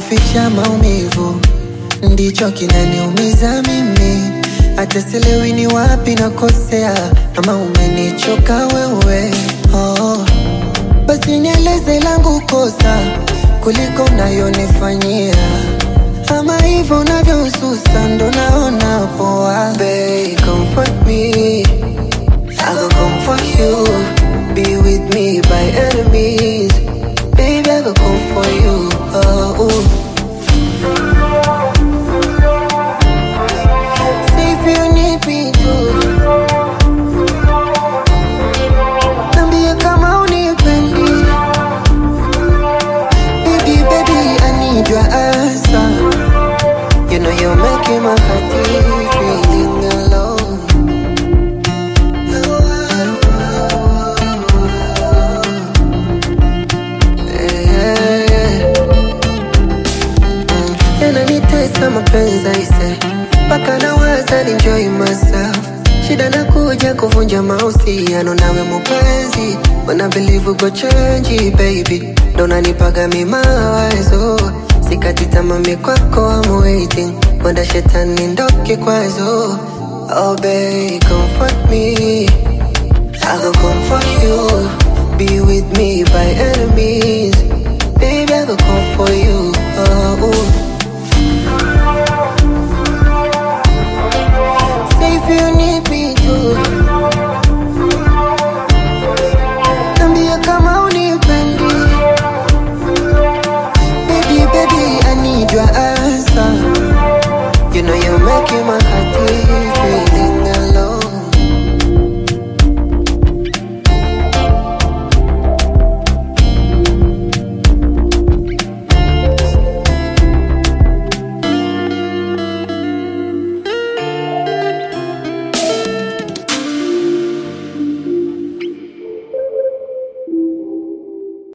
kuficha maumivu ndicho kinaniumiza mimi. Hata sielewi ni wapi nakosea, ama umenichoka wewe. Basi nieleze langu kosa kuliko unayonifanyia, ama hivyo unavyosusa ndo naona poa. Babe, comfort me, I go come for you. Be with me by enemies, baby, I go come for you. Say if you need me to, nambia kama unipendi. Baby, I need your answer. You know you're making my heart feeling alone. Yananitesa mapenzi aise, mpaka nawaza enjoy myself. Shida nakuja kuvunja mahusiano nawe mupenzi. Wanna believe uko change baby, ndo nanipaga mi mawazo. Sikati tamaa mi kwako, I'm waiting. Wanda shetani ndo kikwazo. Oh babe, comfort me, I go come for you. Be with me by enemies, baby, I go come for you.